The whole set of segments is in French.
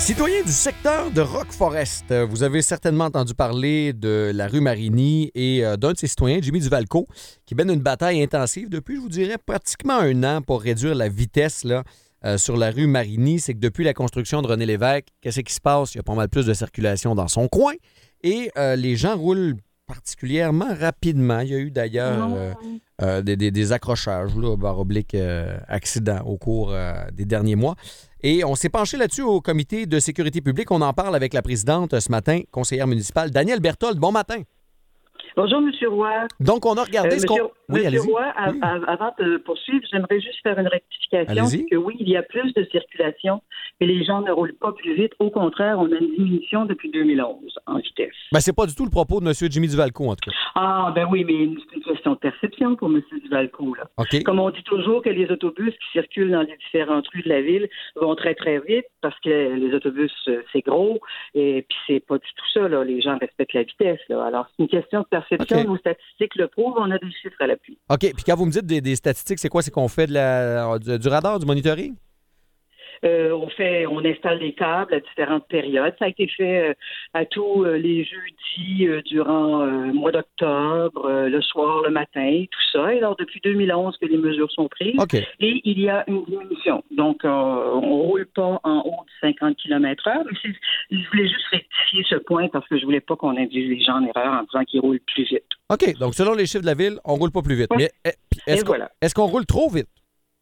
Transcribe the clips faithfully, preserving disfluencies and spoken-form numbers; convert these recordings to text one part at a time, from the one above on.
Citoyens du secteur de Rock Forest, vous avez certainement entendu parler de la rue Marigny et euh, d'un de ses citoyens, Jimmy Duvalcourt, qui mène une bataille intensive depuis, je vous dirais, pratiquement un an pour réduire la vitesse là, euh, sur la rue Marigny. C'est que depuis la construction de René Lévesque, qu'est-ce qui se passe? Il y a pas mal plus de circulation dans son coin et euh, les gens roulent particulièrement rapidement. Il y a eu d'ailleurs euh, euh, des, des, des accrochages, là, barre oblique, euh, accidents au cours euh, des derniers mois. Et on s'est penché là-dessus au comité de sécurité publique. On en parle avec la présidente ce matin, conseillère municipale, Danielle Berthold. Bon matin. Bonjour, M. Roy. Donc, on a regardé euh, ce qu'on... Monsieur, Oui, Monsieur allez-y. Roy, à, Oui. à, avant de poursuivre, j'aimerais juste faire une rectification. Allez-y. C'est que oui, il y a plus de circulation, mais les gens ne roulent pas plus vite. Au contraire, on a une diminution depuis deux mille onze en vitesse. Ben, c'est pas du tout le propos de M. Jimmy Duvalcourt, en tout cas. Ah, ben oui, mais c'est une question de perception pour M. Duvalcourt, là. OK. Comme on dit toujours que les autobus qui circulent dans les différentes rues de la ville vont très, très vite parce que les autobus, euh, c'est gros et puis c'est pas du tout ça, là. Les gens respectent la vitesse, là. Alors, c'est une question de perception. OK. Nos statistiques le prouvent. On a des chiffres à l'appui. OK. Puis quand vous me dites des, des statistiques, c'est quoi? C'est qu'on fait de la, du, du radar, du monitoring? Euh, on fait, on installe des câbles à différentes périodes. Ça a été fait euh, à tous euh, les jeudis euh, durant euh, le mois d'octobre, euh, le soir, le matin, tout ça. Et alors, depuis deux mille onze que les mesures sont prises. OK. Et il y a une diminution. Donc, euh, on roule pas en haut de cinquante kilomètres heure. Mais c'est, je voulais juste rectifier ce point parce que je voulais pas qu'on induise les gens en erreur en disant qu'ils roulent plus vite. OK. Donc, selon les chiffres de la ville, on roule pas plus vite. Ouais. Mais eh, puis est-ce, Et qu'on, voilà. est-ce qu'on roule trop vite?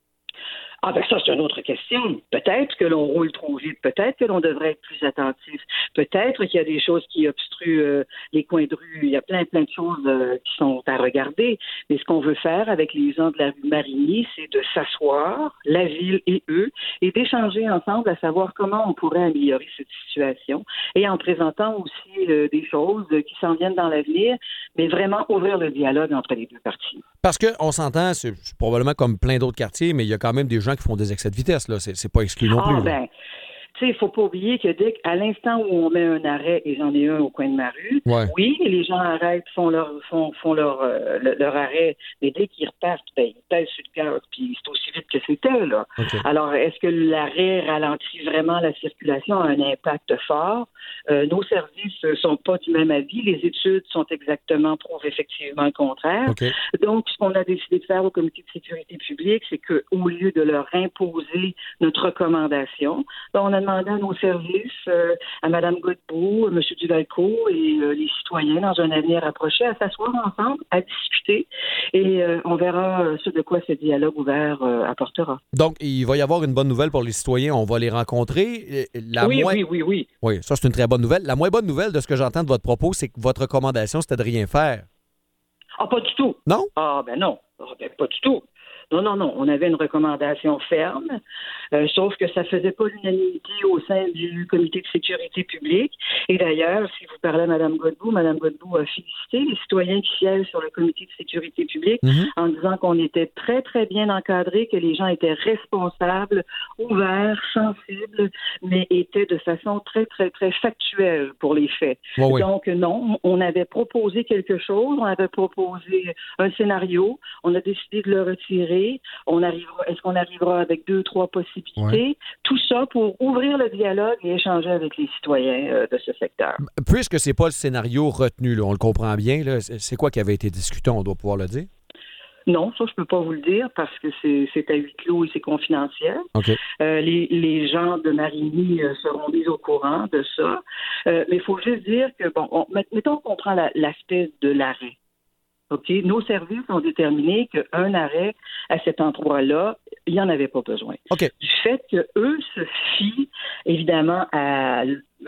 Ah ben ça, c'est une autre question. Peut-être que l'on roule trop vite, peut-être que l'on devrait être plus attentif, peut-être qu'il y a des choses qui obstruent euh, les coins de rue, il y a plein, plein de choses euh, qui sont à regarder. Mais ce qu'on veut faire avec les gens de la rue Marigny, c'est de s'asseoir, la ville et eux, et d'échanger ensemble à savoir comment on pourrait améliorer cette situation, et en présentant aussi euh, des choses qui s'en viennent dans l'avenir, mais vraiment ouvrir le dialogue entre les deux parties. Parce qu'on s'entend, c'est, c'est probablement comme plein d'autres quartiers, mais il y a quand même des gens qui font des excès de vitesse, là. C'est, c'est pas exclu non plus. Ah, là. ben, tu sais, il ne faut pas oublier que dès qu'à l'instant où on met un arrêt, et j'en ai un au coin de ma rue, Ouais. oui, les gens arrêtent, font leur font, font leur, euh, le- leur arrêt, mais dès qu'ils repartent, ben, ils pèsent sur le gaz, puis c'est aussi vite que c'était, là. OK. Alors, est-ce que l'arrêt ralentit vraiment la circulation, a un impact fort? Euh, nos services ne sont pas du même avis. Les études sont exactement, prouvent effectivement le contraire. OK. Donc, ce qu'on a décidé de faire au comité de sécurité publique, c'est qu'au lieu de leur imposer notre recommandation, ben, on a demandé à nos services, euh, à Mme Godbout, à M. Duvalcourt et euh, les citoyens, dans un avenir approché, à s'asseoir ensemble, à discuter, et euh, on verra euh, ce de quoi ce dialogue ouvert euh, apportera. Donc, il va y avoir une bonne nouvelle pour les citoyens. On va les rencontrer. La oui, moins... oui, oui, oui. Oui, ça, c'est une très bonne nouvelle. La moins bonne nouvelle de ce que j'entends de votre propos, c'est que votre recommandation, c'était de rien faire. Ah, pas du tout. Non? Ah, ben non. Ah, ben, pas du tout. Non, non, non. On avait une recommandation ferme, euh, sauf que ça ne faisait pas l'unanimité au sein du comité de sécurité publique. Et d'ailleurs, si vous parlez à Mme Godbout, Mme Godbout a félicité les citoyens qui siègent sur le comité de sécurité publique Mm-hmm. en disant qu'on était très, très bien encadrés, que les gens étaient responsables, ouverts, sensibles, mais étaient de façon très, très, très factuelle pour les faits. Oui, oui. Donc, non, on avait proposé quelque chose, on avait proposé un scénario, on a décidé de le retirer. On arrivera, est-ce qu'on arrivera avec deux, trois possibilités? Ouais. Tout ça pour ouvrir le dialogue et échanger avec les citoyens euh, de ce secteur. Puisque c'est pas le scénario retenu, là, on le comprend bien, là, c'est c'est quoi qui avait été discuté, on doit pouvoir le dire? Non, ça, je peux pas vous le dire parce que c'est, c'est à huis clos et c'est confidentiel. OK. Euh, les, les gens de Marigny euh, seront mis au courant de ça. Euh, mais il faut juste dire que, bon, on, mettons qu'on prend la, l'aspect de l'arrêt. OK? Nos services ont déterminé qu'un arrêt à cet endroit-là, il n'y en avait pas besoin. OK. Du fait qu'eux se fient, évidemment, à,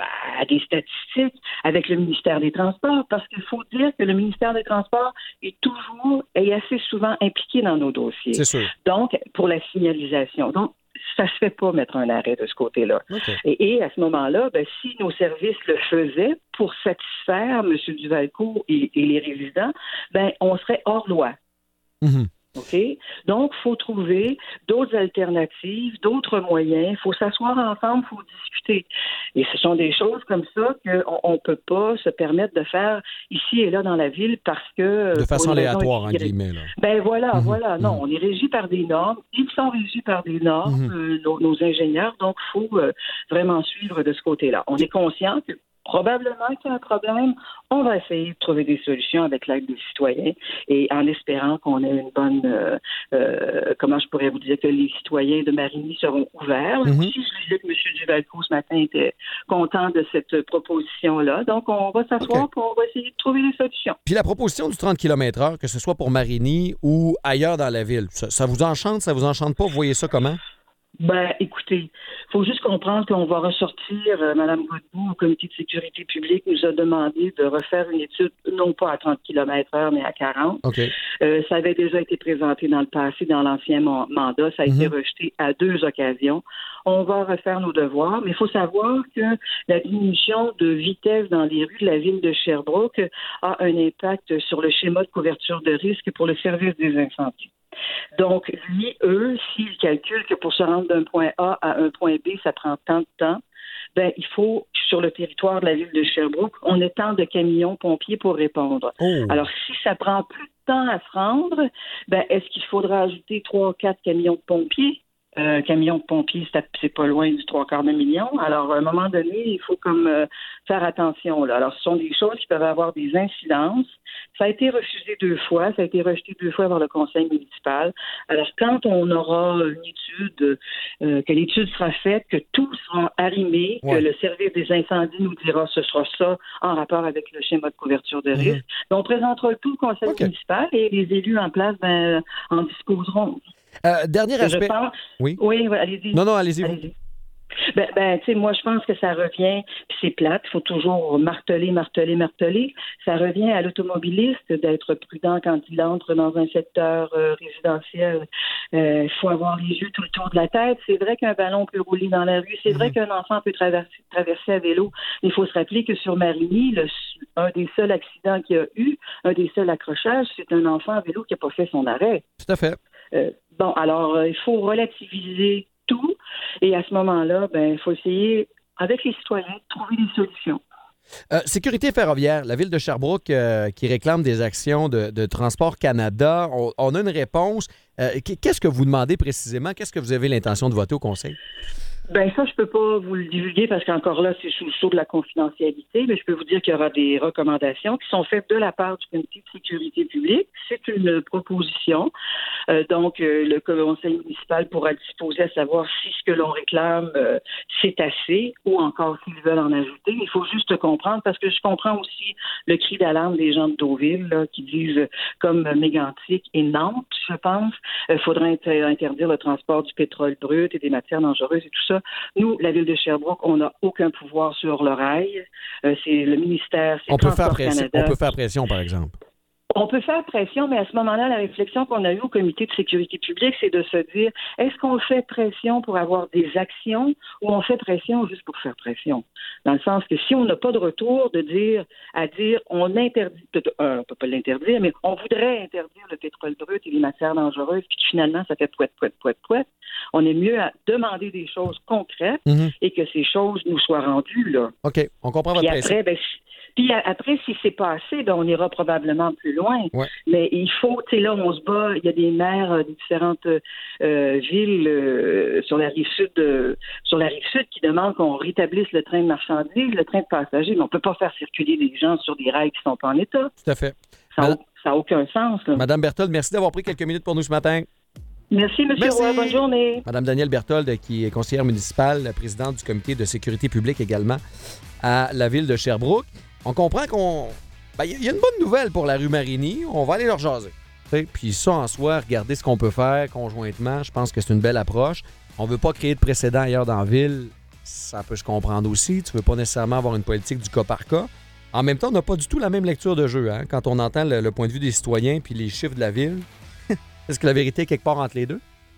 à des statistiques avec le ministère des Transports, parce qu'il faut dire que le ministère des Transports est toujours et assez souvent impliqué dans nos dossiers. C'est sûr. Donc, pour la signalisation. Donc, ça se fait pas mettre un arrêt de ce côté-là. OK. Et, et à ce moment-là, ben, si nos services le faisaient pour satisfaire M. Duvalcourt et, et les résidents, ben, on serait hors loi. Mm-hmm. OK? Donc, il faut trouver d'autres alternatives, d'autres moyens. Il faut s'asseoir ensemble, il faut discuter. Et ce sont des choses comme ça qu'on ne peut pas se permettre de faire ici et là dans la ville parce que... De façon aléatoire, en guillemets. Là. Ben voilà, Mm-hmm. voilà. Non, on est régi par des normes. Ils sont régis par des normes, mm-hmm. euh, nos, nos ingénieurs. Donc, il faut euh, vraiment suivre de ce côté-là. On est conscient que probablement qu'il y a un problème. On va essayer de trouver des solutions avec l'aide des citoyens et en espérant qu'on ait une bonne... Euh, euh, comment je pourrais vous dire que les citoyens de Marigny seront ouverts. Mm-hmm. Aussi, je disais que M. Duvalcourt, ce matin, était content de cette proposition-là. Donc, on va s'asseoir et okay. on va essayer de trouver des solutions. Puis la proposition du trente kilomètres heure, que ce soit pour Marigny ou ailleurs dans la ville, ça, ça vous enchante, ça vous enchante pas? Vous voyez ça comment? Ben, écoutez, il faut juste comprendre qu'on va ressortir, euh, Mme Godbout, au comité de sécurité publique, nous a demandé de refaire une étude, non pas à trente kilomètres heure, mais à quarante. Okay. Euh, ça avait déjà été présenté dans le passé, dans l'ancien mandat. Ça a mm-hmm. été rejeté à deux occasions. On va refaire nos devoirs, mais il faut savoir que la diminution de vitesse dans les rues de la ville de Sherbrooke a un impact sur le schéma de couverture de risque pour le service des incendies. Donc, lui, eux, s'ils calculent que pour se rendre d'un point A à un point B, ça prend tant de temps, ben il faut, sur le territoire de la ville de Sherbrooke, on ait tant de camions pompiers pour répondre. Oh. Alors, si ça prend plus de temps à se rendre, ben est-ce qu'il faudra ajouter trois ou quatre camions de pompiers? Euh, camion de pompiers, c'est, c'est pas loin du trois quarts de million. Alors, à un moment donné, il faut comme euh, faire attention. Là. Alors, ce sont des choses qui peuvent avoir des incidences. Ça a été refusé deux fois. Ça a été rejeté deux fois par le conseil municipal. Alors, quand on aura une étude, euh, que l'étude sera faite, que tout sera arrimé, ouais. que le service des incendies nous dira ce sera ça en rapport avec le schéma de couverture de risque, mmh. on présentera tout au conseil okay. municipal et les élus en place ben, en disposeront. Euh, dernier aspect. Pense... Oui. Oui, allez-y. Non, non, allez-y. allez-y. Ben, ben tu sais, moi, je pense que ça revient, puis c'est plate, il faut toujours marteler, marteler, marteler. Ça revient à l'automobiliste d'être prudent quand il entre dans un secteur euh, résidentiel. Il euh, faut avoir les yeux tout le tour de la tête. C'est vrai qu'un ballon peut rouler dans la rue. C'est mmh. vrai qu'un enfant peut traverser, traverser à vélo. Il faut se rappeler que sur Marigny, le, un des seuls accidents qu'il y a eu, un des seuls accrochages, c'est un enfant à vélo qui n'a pas fait son arrêt. Tout à fait. Euh, bon, alors, euh, il faut relativiser tout. Et à ce moment-là, ben, il faut essayer, avec les citoyens, de trouver des solutions. Euh, sécurité ferroviaire, la ville de Sherbrooke euh, qui réclame des actions de, de Transport Canada. On, on a une réponse. Euh, qu'est-ce que vous demandez précisément? Qu'est-ce que vous avez l'intention de voter au conseil? Ben ça, je peux pas vous le divulguer parce qu'encore là, c'est sous le sceau de la confidentialité, mais je peux vous dire qu'il y aura des recommandations qui sont faites de la part du comité de sécurité publique. C'est une proposition. Euh, donc, euh, le conseil municipal pourra disposer à savoir si ce que l'on réclame, euh, c'est assez ou encore s'ils veulent en ajouter. Il faut juste comprendre parce que je comprends aussi le cri d'alarme des gens de Deauville là, qui disent, euh, comme Mégantic et Nantes, je pense, il euh, faudrait inter- interdire le transport du pétrole brut et des matières dangereuses et tout ça. Nous, la ville de Sherbrooke, on n'a aucun pouvoir sur le rail. Euh, c'est le ministère, c'est on peut faire Transport pression, Canada. On peut faire pression, par exemple. On peut faire pression, mais à ce moment-là, la réflexion qu'on a eue au comité de sécurité publique, c'est de se dire, est-ce qu'on fait pression pour avoir des actions ou on fait pression juste pour faire pression? Dans le sens que si on n'a pas de retour, de dire, à dire, on interdit, euh, on ne peut pas l'interdire, mais on voudrait interdire le pétrole brut et les matières dangereuses, puis finalement, ça fait pouette, pouette, pouette, pouette. On est mieux à demander des choses concrètes mm-hmm. et que ces choses nous soient rendues, là. OK, on comprend votre pression. Après, ben, Puis après, si c'est pas assez, ben on ira probablement plus loin. Ouais. Mais il faut, tu sais, là, on se bat, il y a des maires euh, de différentes euh, villes euh, sur la rive sud euh, sur la rive sud qui demandent qu'on rétablisse le train de marchandises, le train de passagers, mais on peut pas faire circuler les gens sur des rails qui sont pas en état. Tout à fait. Ça n'a Madame... aucun sens. Là. Madame Berthold, merci d'avoir pris quelques minutes pour nous ce matin. Merci, M. Roy. Bonne journée. Madame Danielle Berthold, qui est conseillère municipale, présidente du comité de sécurité publique également à la ville de Sherbrooke. On comprend qu'on... Ben, y a une bonne nouvelle pour la rue Marigny. On va aller leur jaser. T'sais? Puis ça, en soi, regarder ce qu'on peut faire conjointement, je pense que c'est une belle approche. On veut pas créer de précédent ailleurs dans la ville. Ça peut se comprendre aussi. Tu veux pas nécessairement avoir une politique du cas par cas. En même temps, on n'a pas du tout la même lecture de jeu. Hein? Quand on entend le, le point de vue des citoyens puis les chiffres de la ville, est-ce que la vérité est quelque part entre les deux?